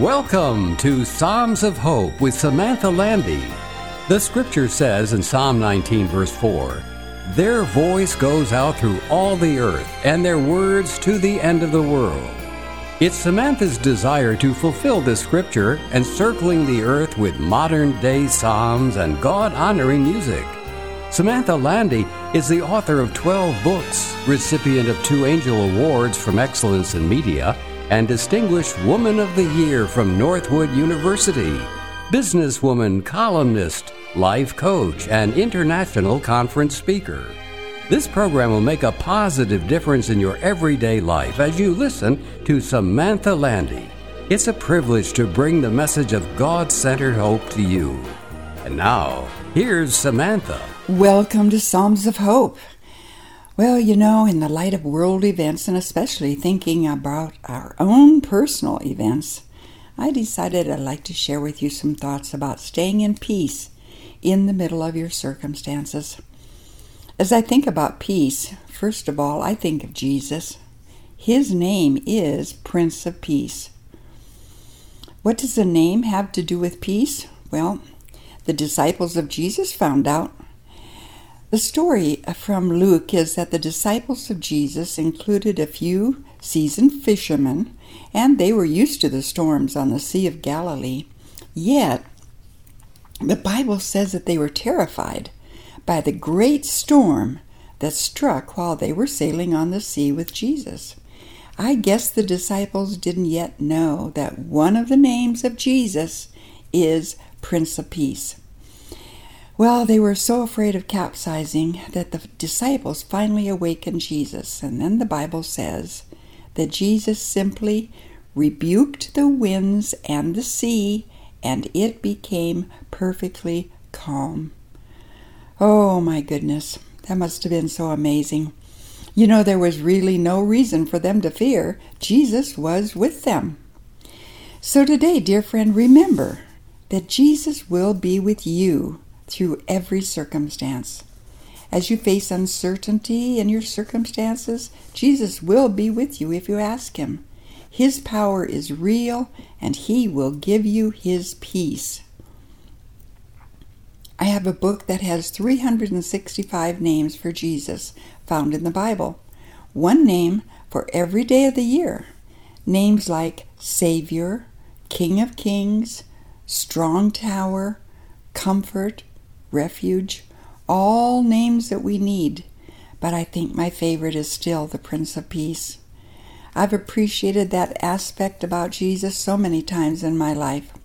Welcome to Psalms of Hope with Samantha Landy. The scripture says in Psalm 19 verse 4, "Their voice goes out through all the earth, and their words to the end of the world." It's Samantha's desire to fulfill this scripture, encircling the earth with modern-day psalms and God-honoring music. Samantha Landy is the author of 12 books, recipient of 2 Angel Awards from Excellence in Media, and Distinguished Woman of the Year from Northwood University, businesswoman, columnist, life coach, and international conference speaker. This program will make a positive difference in your everyday life as you listen to Samantha Landy. It's a privilege to bring the message of God-centered hope to you. And now, here's Samantha. Welcome to Psalms of Hope. Well, in the light of world events, and especially thinking about our own personal events, I decided I'd like to share with you some thoughts about staying in peace in the middle of your circumstances. As I think about peace, first of all, I think of Jesus. His name is Prince of Peace. What does the name have to do with peace? Well, the disciples of Jesus found out. The story from Luke is that the disciples of Jesus included a few seasoned fishermen, and they were used to the storms on the Sea of Galilee. Yet, the Bible says that they were terrified by the great storm that struck while they were sailing on the sea with Jesus. I guess the disciples didn't yet know that one of the names of Jesus is Prince of Peace. Well, they were so afraid of capsizing that the disciples finally awakened Jesus. And then the Bible says that Jesus simply rebuked the winds and the sea, and it became perfectly calm. Oh my goodness, that must have been so amazing. There was really no reason for them to fear. Jesus was with them. So today, dear friend, remember that Jesus will be with you through every circumstance. As you face uncertainty in your circumstances, Jesus will be with you if you ask Him. His power is real, and He will give you His peace. I have a book that has 365 names for Jesus found in the Bible. One name for every day of the year. Names like Savior, King of Kings, Strong Tower, Comfort, Refuge, all names that we need. But I think my favorite is still the Prince of Peace. I've appreciated that aspect about Jesus so many times in my life.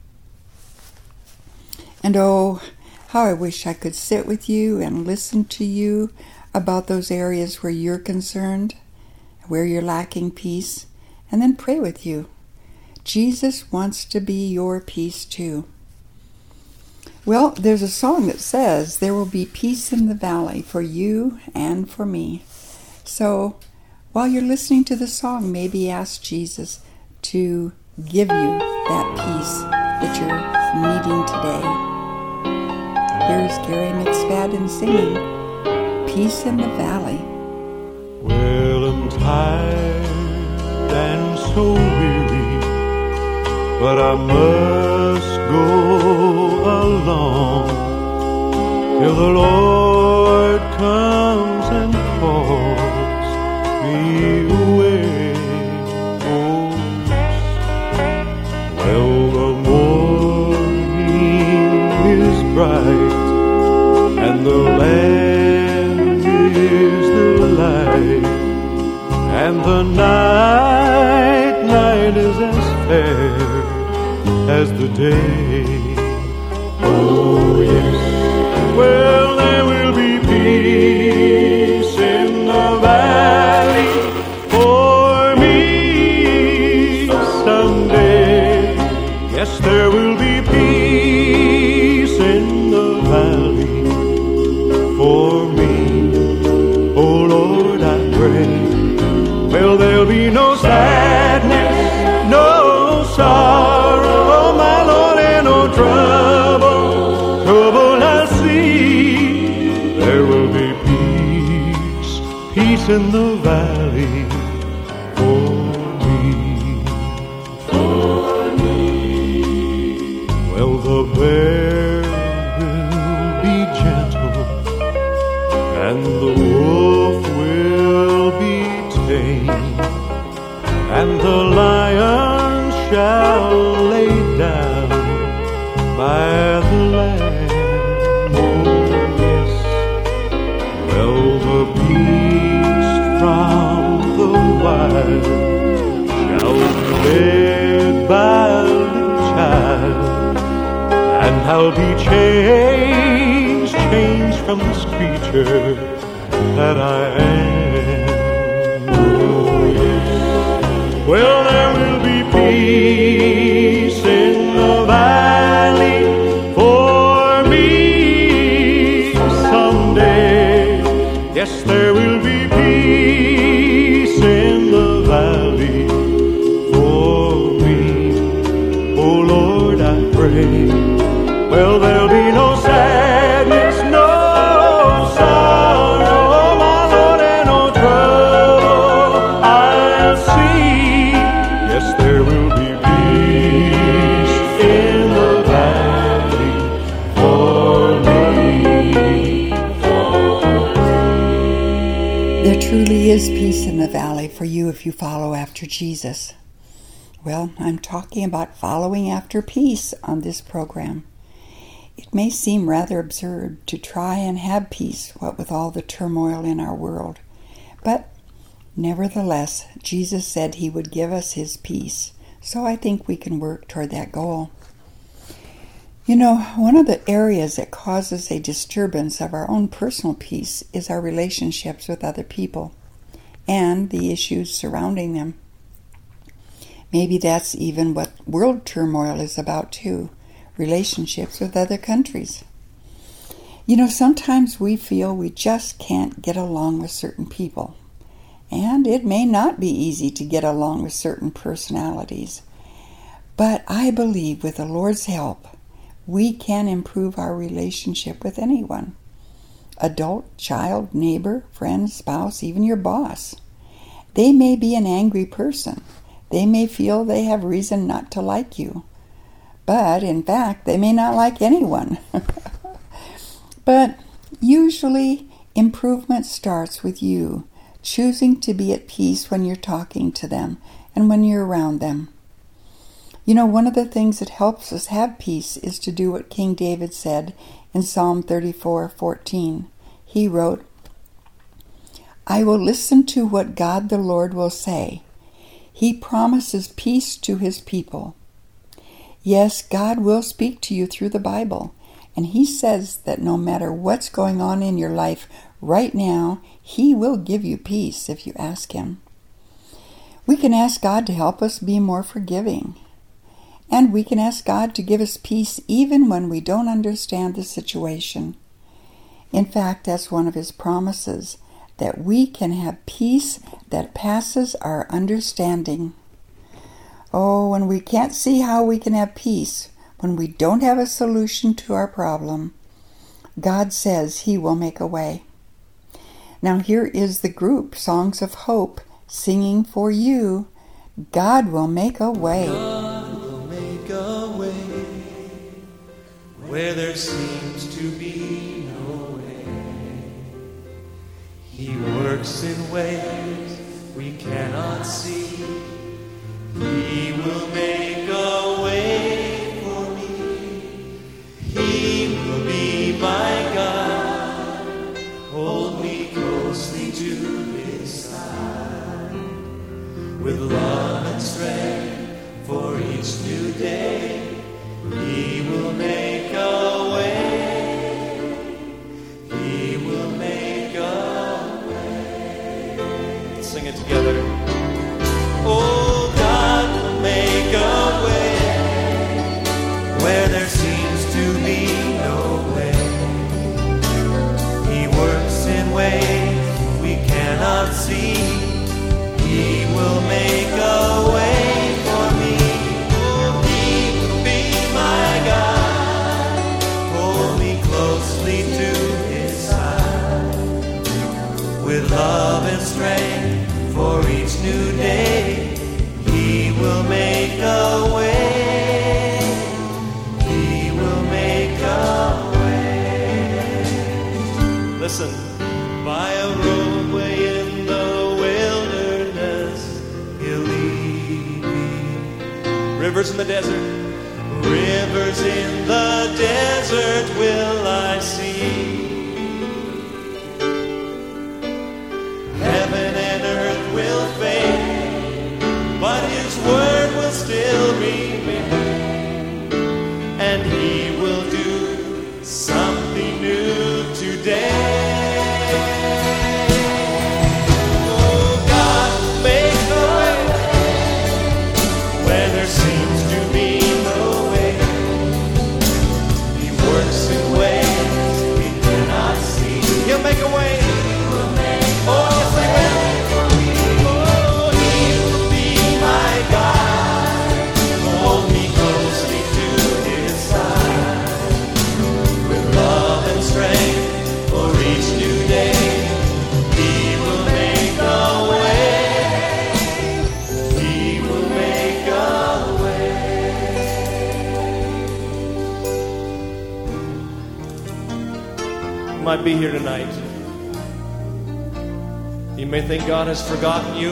And oh, how I wish I could sit with you and listen to you about those areas where you're concerned, where you're lacking peace, and then pray with you. Jesus wants to be your peace too. Well, there's a song that says, "There will be peace in the valley for you and for me." So, while you're listening to the song, maybe ask Jesus to give you that peace that you're needing today. Here's Gary McSpadden singing, "Peace in the Valley." Well, I'm tired and so weary, but I must go along till the Lord comes and calls me away. Oh, well, the morning is bright and the land is the light, and the night is as fair as the day. Oh yes, well there will be peace in the valley for me someday. Yes, there will be peace in the valley for me. Oh Lord, I pray. Well, there'll be no sadness, no sorrow, my Lord, and no trouble I'll see. There will be peace in the valley for me. and the wolf will be tamed, and the lion shall lay down by the lamb. Oh yes, well the beast from the wild shall be led by a little child, and I'll be changed from this creature that I am. Oh yes, well there will be peace in the valley for me someday. Yes, there will be peace in the valley for me. Oh Lord, I pray. Well, there'll be no sadness, no sorrow, my Lord, and no trouble I'll see. Yes, there will be peace in the valley for me. There truly is peace in the valley for you if you follow after Jesus. Well, I'm talking about following after peace on this program. It may seem rather absurd to try and have peace, what with all the turmoil in our world. But nevertheless, Jesus said he would give us his peace, so I think we can work toward that goal. You know, one of the areas that causes a disturbance of our own personal peace is our relationships with other people and the issues surrounding them. Maybe that's even what world turmoil is about too. Relationships with other countries. You know, sometimes we feel we just can't get along with certain people, and it may not be easy to get along with certain personalities. But I believe with the Lord's help, we can improve our relationship with anyone. Adult, child, neighbor, friend, spouse, even your boss. They may be an angry person. They may feel they have reason not to like you. But, in fact, they may not like anyone. But usually, improvement starts with you choosing to be at peace when you're talking to them and when you're around them. You know, one of the things that helps us have peace is to do what King David said in Psalm 34:14. He wrote, "I will listen to what God the Lord will say. He promises peace to his people." Yes, God will speak to you through the Bible, and he says that no matter what's going on in your life right now, he will give you peace if you ask him. We can ask God to help us be more forgiving, and we can ask God to give us peace even when we don't understand the situation. In fact, that's one of his promises, that we can have peace that passes our understanding. Oh, when we can't see how we can have peace, when we don't have a solution to our problem, God says he will make a way. Now here is the group Songs of Hope singing for you, God will make a way. God will make a way where there seems to be no way. He works in ways we cannot see. He will make a way for me. He will be my God. Hold me closely to his side. With love and strength for each new day, he will make a way. He will make a way. Let's sing it together. Oh, make a way where there seems to be no way. He works in ways we cannot see. He will make a way for me. Oh, he will be my God. Hold me closely to his side. With love and strength for each new day, he will make a way. He will make a way. Listen. a roadway in the wilderness, he'll lead me. Rivers in the desert. Rivers in the desert will I see. Heaven and earth will fade, but his word will still remain. And he will do something new today. Oh, God, make a way where there seems to be no way. He works in ways we cannot see. He'll make a way. Oh, yes, he will. Oh, he will be my God. Hold me closely to his side. With love and strength for each new day, he will make a way. He will make a way. You might be here tonight. You may think God has forgotten you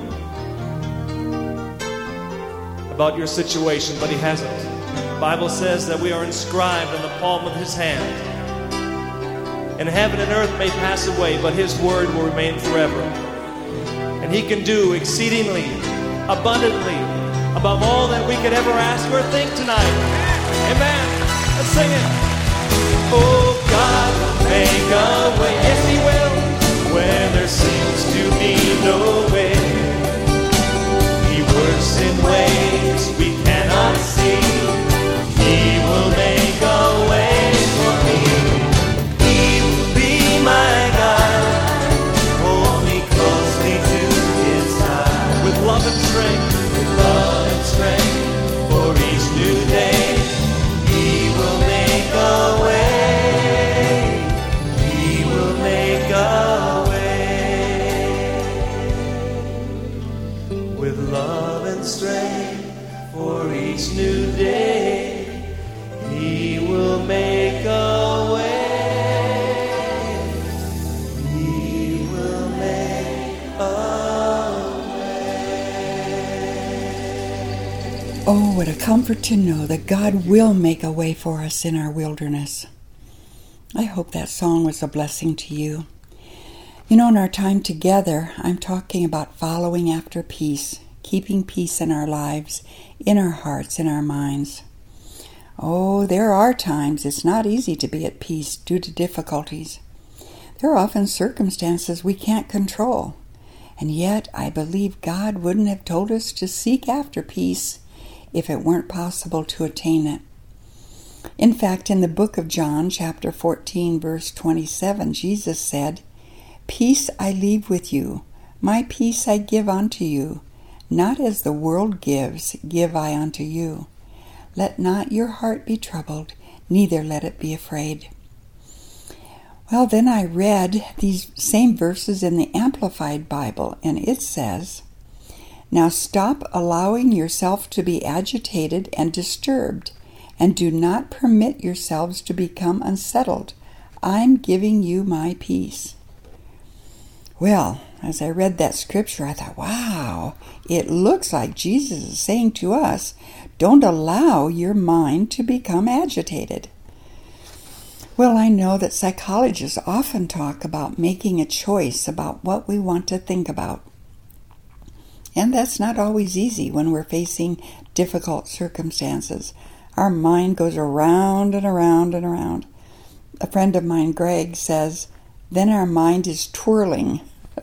about your situation, but he hasn't. The Bible says that we are inscribed on the palm of his hand. And heaven and earth may pass away, but his word will remain forever. And he can do exceedingly, abundantly, above all that we could ever ask or think tonight. Amen. Let's sing it. Oh, God will make a way. Yes, he will. Where there seems to be no way, he works in ways we cannot see. He will make a way for me. He will be my God. Hold me closely to his side. With love and strength, with love and strength for each new day, he will make a way. He will make a way. Love and strength for each new day, he will make a way. He will make a way. Oh, what a comfort to know that God will make a way for us in our wilderness. I hope that song was a blessing to you. You know, in our time together, I'm talking about following after peace. Keeping peace in our lives, in our hearts, in our minds. Oh, there are times it's not easy to be at peace due to difficulties. There are often circumstances we can't control. And yet, I believe God wouldn't have told us to seek after peace if it weren't possible to attain it. In fact, in the book of John, chapter 14, verse 27, Jesus said, "Peace I leave with you, my peace I give unto you. Not as the world gives, give I unto you. Let not your heart be troubled, neither let it be afraid." Well, then I read these same verses in the Amplified Bible, and it says, "Now stop allowing yourself to be agitated and disturbed, and do not permit yourselves to become unsettled. I'm giving you my peace." Well, as I read that scripture, I thought, wow, it looks like Jesus is saying to us, don't allow your mind to become agitated. Well, I know that psychologists often talk about making a choice about what we want to think about. And that's not always easy when we're facing difficult circumstances. Our mind goes around and around and around. A friend of mine, Greg, says, then our mind is twirling.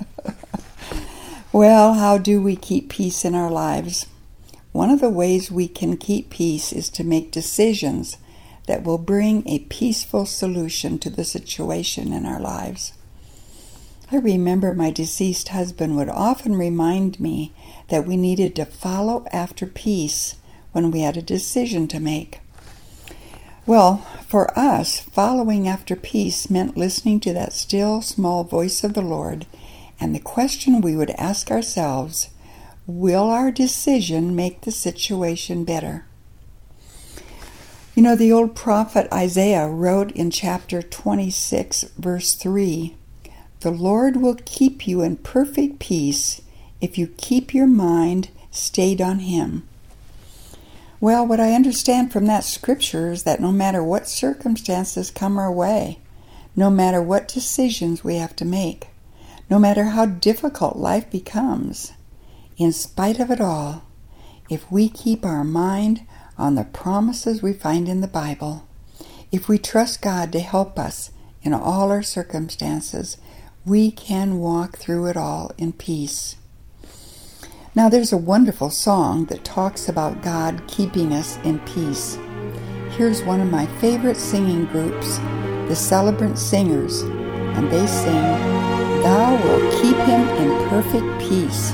Well, how do we keep peace in our lives? One of the ways we can keep peace is to make decisions that will bring a peaceful solution to the situation in our lives. I remember my deceased husband would often remind me that we needed to follow after peace when we had a decision to make. Well, for us, following after peace meant listening to that still, small voice of the Lord, and the question we would ask ourselves, will our decision make the situation better? You know, the old prophet Isaiah wrote in chapter 26, verse 3, the Lord will keep you in perfect peace if you keep your mind stayed on Him. Well, what I understand from that scripture is that no matter what circumstances come our way, no matter what decisions we have to make, no matter how difficult life becomes, in spite of it all, if we keep our mind on the promises we find in the Bible, if we trust God to help us in all our circumstances, we can walk through it all in peace. Now, there's a wonderful song that talks about God keeping us in peace. Here's one of my favorite singing groups, the Celebrant Singers, and they sing, "Thou wilt keep him in perfect peace."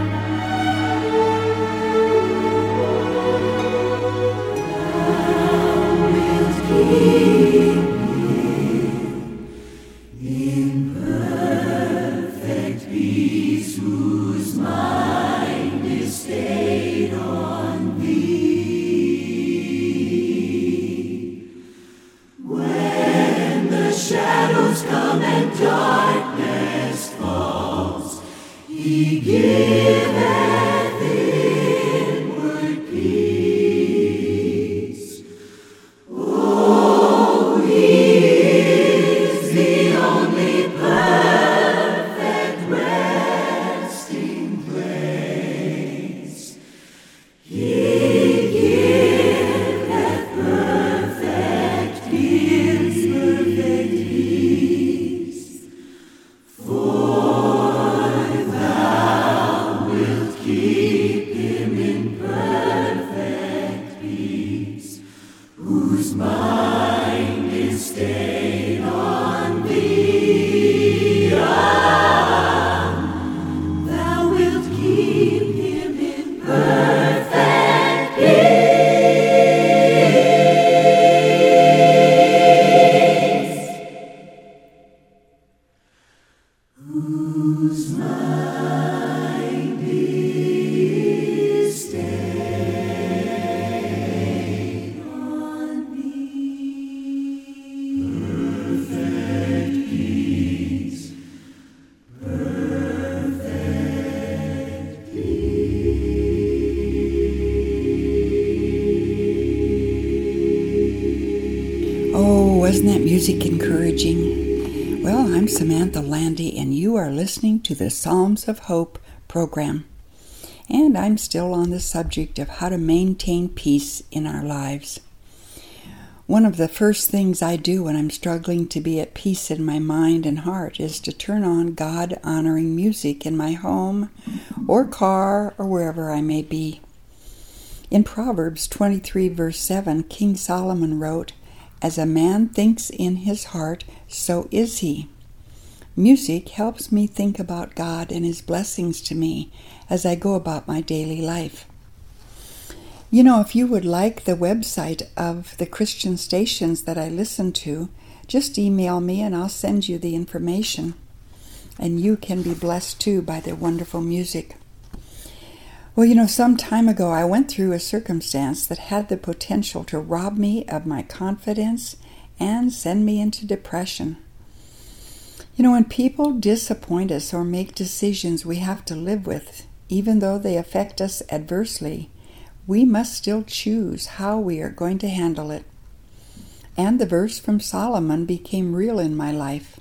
Wasn't that music encouraging? Well, I'm Samantha Landy, and you are listening to the Psalms of Hope program. And I'm still on the subject of how to maintain peace in our lives. One of the first things I do when I'm struggling to be at peace in my mind and heart is to turn on God-honoring music in my home or car or wherever I may be. In Proverbs 23, verse 7, King Solomon wrote, "As a man thinks in his heart, so is he." Music helps me think about God and His blessings to me as I go about my daily life. You know, if you would like the website of the Christian stations that I listen to, just email me and I'll send you the information. And you can be blessed too by their wonderful music. Well, you know, some time ago I went through a circumstance that had the potential to rob me of my confidence and send me into depression. You know, when people disappoint us or make decisions we have to live with, even though they affect us adversely, we must still choose how we are going to handle it. And the verse from Solomon became real in my life.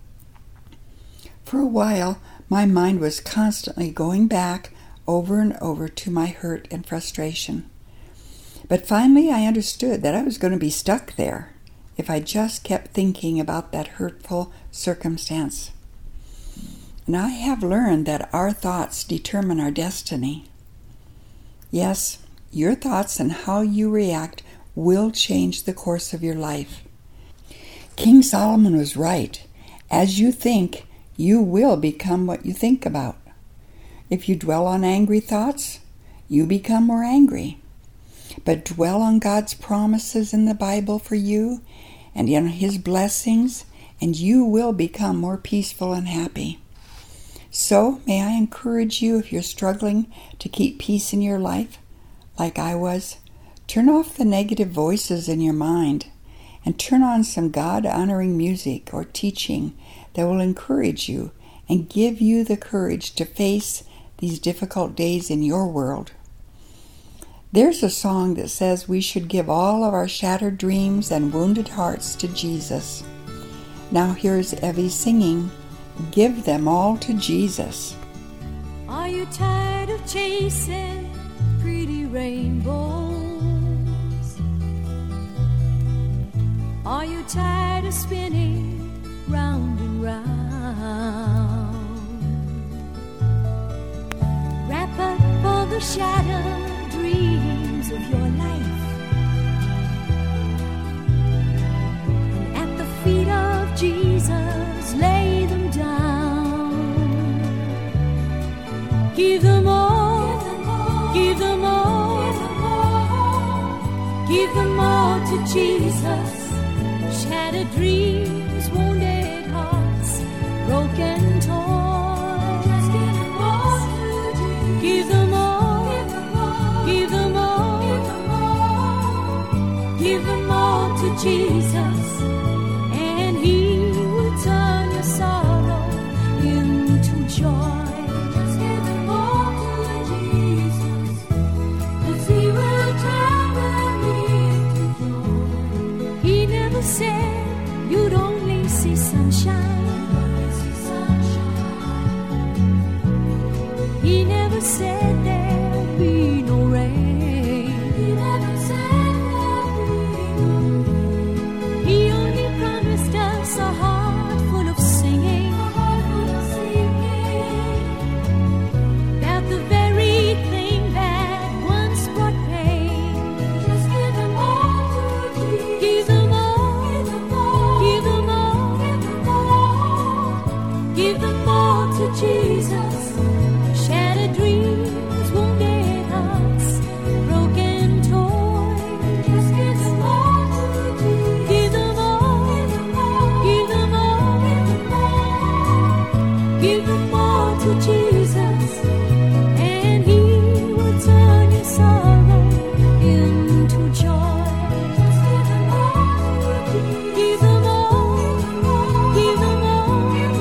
For a while, my mind was constantly going back over and over to my hurt and frustration. But finally I understood that I was going to be stuck there if I just kept thinking about that hurtful circumstance. And I have learned that our thoughts determine our destiny. Yes, your thoughts and how you react will change the course of your life. King Solomon was right. As you think, you will become what you think about. If you dwell on angry thoughts, you become more angry. But dwell on God's promises in the Bible for you and in His blessings, and you will become more peaceful and happy. So, may I encourage you, if you're struggling to keep peace in your life, like I was, turn off the negative voices in your mind and turn on some God-honoring music or teaching that will encourage you and give you the courage to face these difficult days in your world. There's a song that says we should give all of our shattered dreams and wounded hearts to Jesus. Now here's Evie singing, "Give Them All to Jesus." Are you tired of chasing pretty rainbows? Are you tired of spinning round and round? Wrap up all the shattered dreams of your life, and at the feet of Jesus lay them down. Give them all, give them all, give them all to Jesus. Shattered dreams, wounded hearts, broken toys. Give them all to Jesus. Give them all, give them all, give them all to Jesus, and He will turn your sorrow into joy. Just give them all to Jesus, 'cause He will turn them into joy. He never said you'd only see sunshine. He never said there'd be no rain. He never said there'd be no rain. He only promised us a heart full of singing. A heart full of singing. About the very thing that once brought pain. Just give them all to Jesus. Give them all, give them all, give them all to Jesus. Shattered dreams, wounded hearts, broken toys. Just give them all to Jesus. Give them all, give them all, give them all to Jesus, and He will turn your sorrow into joy. Just give them all to Jesus. Give them all, give them all,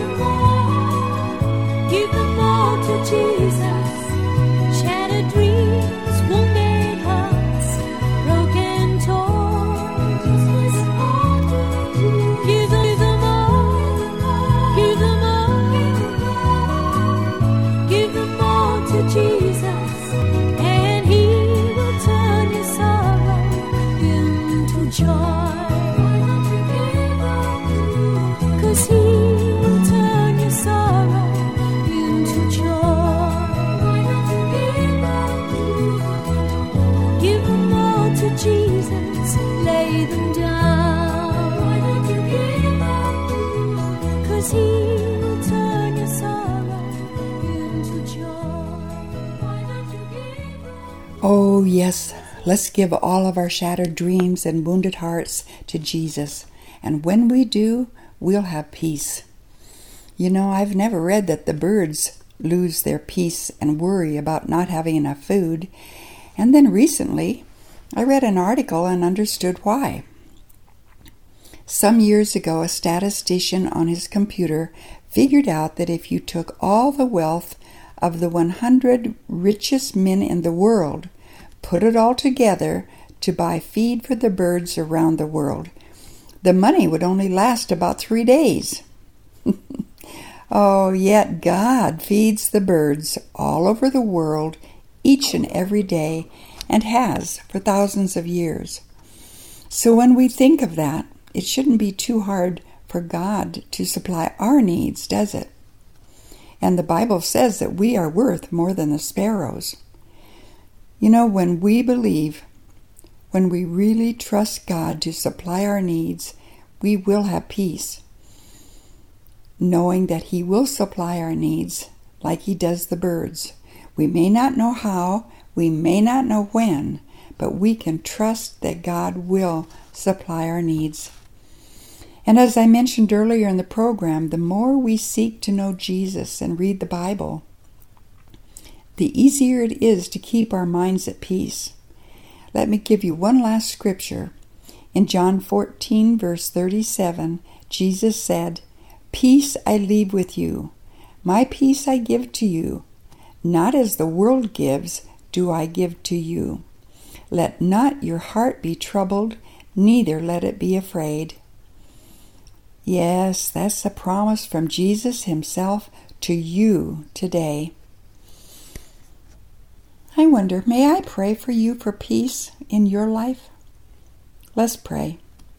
give them all to Jesus. Shattered dreams, wounded hearts, broken toys. Give them all to Jesus. Give them all, give them all, give them all to Jesus, and He will turn your sorrow into joy. 'Cause He will turn your sorrow into joy. Give them all to Jesus, lay them down. 'Cause He will turn your sorrow into joy. Oh, yes, let's give all of our shattered dreams and wounded hearts to Jesus. And when we do, we'll have peace. You know, I've never read that the birds lose their peace and worry about not having enough food. And then recently, I read an article and understood why. Some years ago, a statistician on his computer figured out that if you took all the wealth of the 100 richest men in the world, put it all together to buy feed for the birds around the world, the money would only last about 3 days. Oh, yet God feeds the birds all over the world each and every day, and has for thousands of years. So when we think of that, it shouldn't be too hard for God to supply our needs, does it? And the Bible says that we are worth more than the sparrows. You know, when we believe, when we really trust God to supply our needs, we will have peace, knowing that He will supply our needs like He does the birds. We may not know how, we may not know when, but we can trust that God will supply our needs. And as I mentioned earlier in the program, the more we seek to know Jesus and read the Bible, the easier it is to keep our minds at peace. Let me give you one last scripture. In John 14, verse 37, Jesus said, Peace I leave with you. My peace I give to you. Not as the world gives, do I give to you. Let not your heart be troubled, neither let it be afraid. Yes, that's a promise from Jesus himself to you today. I wonder, may I pray for you for peace in your life? Let's pray.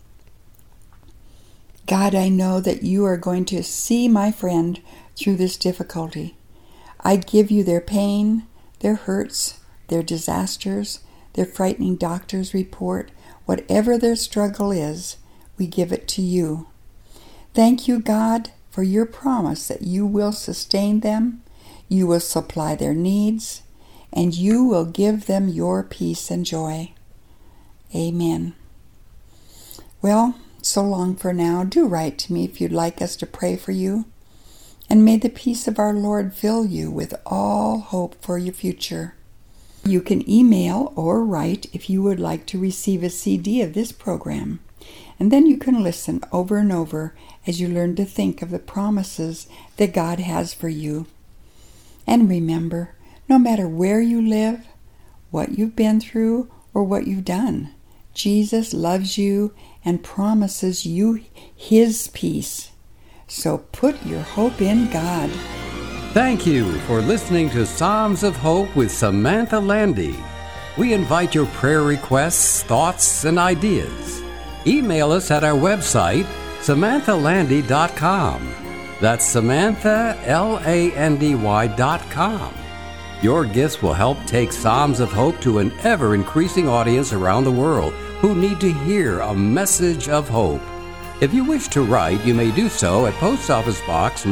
God, I know that you are going to see my friend through this difficulty. I give you their pain, their hurts, their disasters, their frightening doctor's report, whatever their struggle is, we give it to you. Thank you, God, for your promise that you will sustain them, you will supply their needs, and you will give them your peace and joy. Amen. Well, so long for now. Do write to me if you'd like us to pray for you. And may the peace of our Lord fill you with all hope for your future. You can email or write if you would like to receive a CD of this program. And then you can listen over and over as you learn to think of the promises that God has for you. And remember, no matter where you live, what you've been through, or what you've done, Jesus loves you and promises you his peace. So put your hope in God. Thank you for listening to Psalms of Hope with Samantha Landy. We invite your prayer requests, thoughts, and ideas. Email us at our website, SamanthaLandy.com. That's Samantha, LANDY.com. Your gifts will help take Psalms of Hope to an ever-increasing audience around the world who need to hear a message of hope. If you wish to write, you may do so at Post Office Box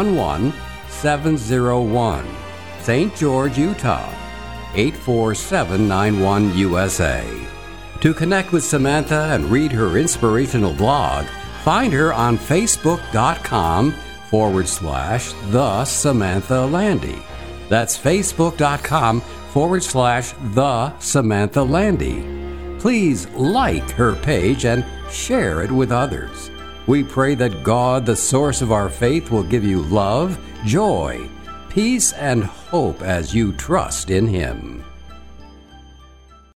911-701, St. George, Utah, 84791 USA. To connect with Samantha and read her inspirational blog, find her on Facebook.com/The Samantha Landy. That's Facebook.com/The Samantha Landy. Please like her page and share it with others. We pray that God, the source of our faith, will give you love, joy, peace, and hope as you trust in Him.